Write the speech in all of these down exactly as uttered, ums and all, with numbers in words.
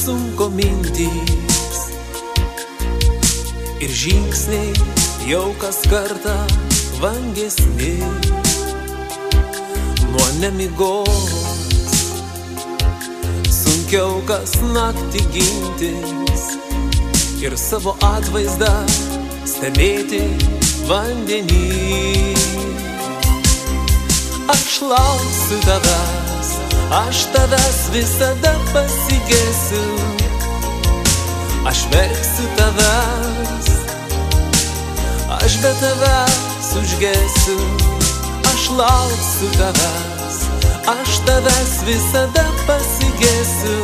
apsunko mintys ir žingsniai jau kas kartą vangesni nuo nemigos. Sunkiau kas naktį gintis ir savo atvaizdą stebėti vandenį. Aš lauksiu tavęs, aš tavęs visada pasigesiu, aš verksiu tavęs, aš be tavęs užgesiu. Aš lauksiu tavęs, aš tavęs visada pasigesiu,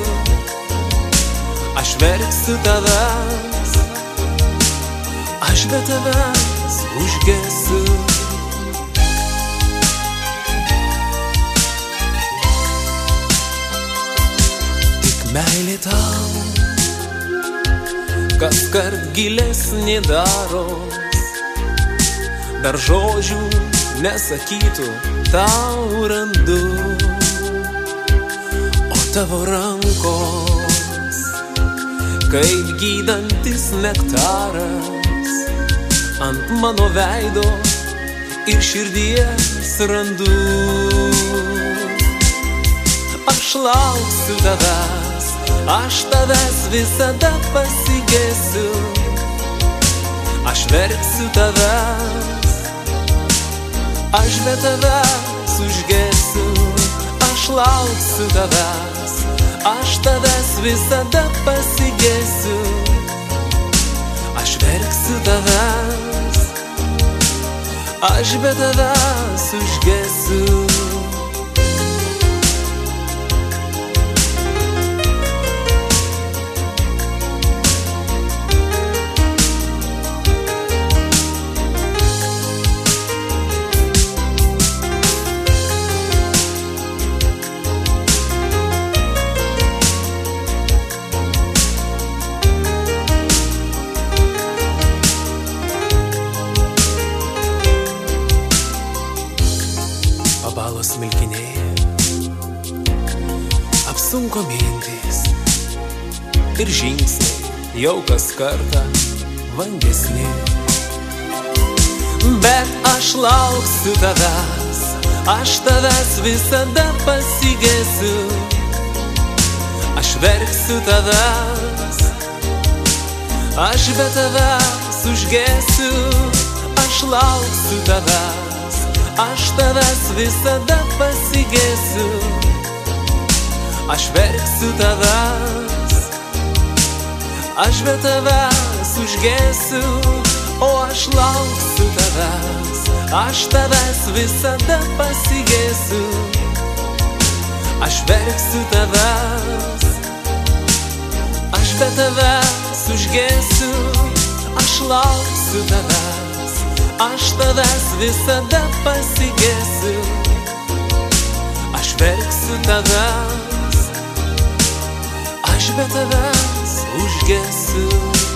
aš verksiu tavęs, aš be tavęs užgesiu. Meilė tau kaskart gilesnė daros, dar žodžių nesakytų tau randu, o tavo rankos kaip gydantis nektaras ant mano veido ir širdies randu. Aš lauksiu tavęs, aš tavęs visada pasigesiu, aš verksiu tavęs, aš be tavęs užgesiu. Aš lauksiu tavęs, aš tavęs visada pasigesiu, aš verksiu tavęs, aš be tavęs užgesiu. Pabalos smilkinėja, apsunko mintys ir žingsniai jau kas kartą vangesni. Bet aš lauksiu tavęs, aš tavęs visada pasigesiu, aš verksiu tavęs, aš be tavęs užgesiu. Aš lauksiu tavęs, aš tavęs visada pasigesiu, aš verksiu tavęs, aš be tavęs užgesiu. O aš lauksiu tavęs, aš tavęs visada pasigesiu, aš verksiu tavęs, aš be tavęs užgesiu. Aš lauksiu tavęs, aš tavęs visada pasigesiu, aš verksiu tavęs, aš be tavęs užgesiu.